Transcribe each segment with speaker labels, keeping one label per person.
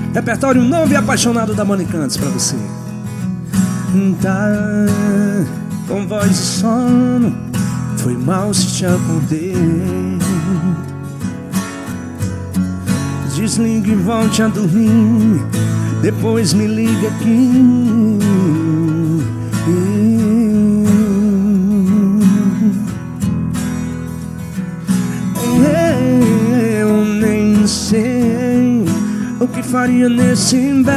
Speaker 1: Repertório novo e apaixonado da Mani Cantos pra você. Tá com voz de sono, foi mal se te acordei. Desligue e volte a dormir, depois me liga aqui. Eu nem sei o que faria nesse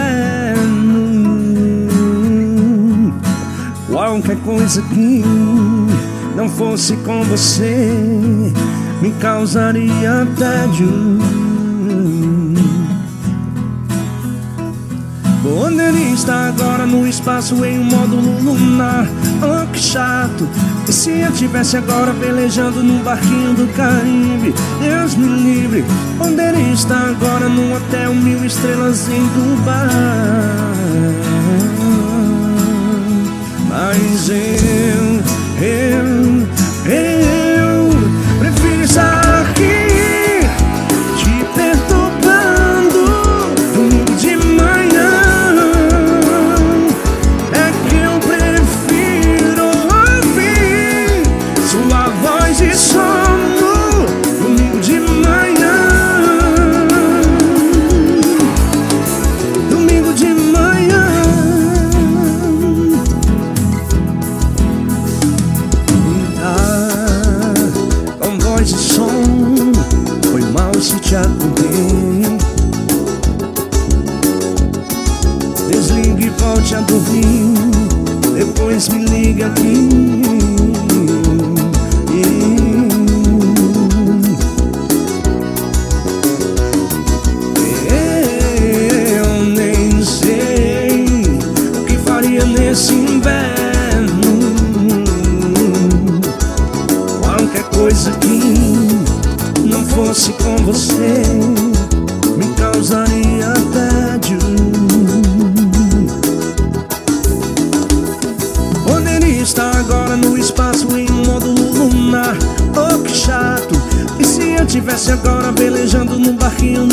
Speaker 1: inverno. Qualquer coisa que não fosse com você me causaria tédio. Poderia estar agora no espaço em um módulo lunar. Oh, que chato. E se eu tivesse agora velejando num barquinho do Caribe? Deus me livre. Poderia estar agora num hotel 1000 estrelas em Dubai. Mas eu prefiro estar aqui te perturbando domingo de manhã. É que eu prefiro ouvir sua voz de sono domingo de manhã. Domingo de manhã. De som, foi mal se te acordei. Desligue e volte a dormir, depois me liga aqui. Eu nem sei o que faria nesse inverno. Qualquer coisa que não fosse com você me causaria tédio. Poderia estar agora no espaço em um módulo lunar. Oh, que chato. E se eu tivesse agora velejando num barquinho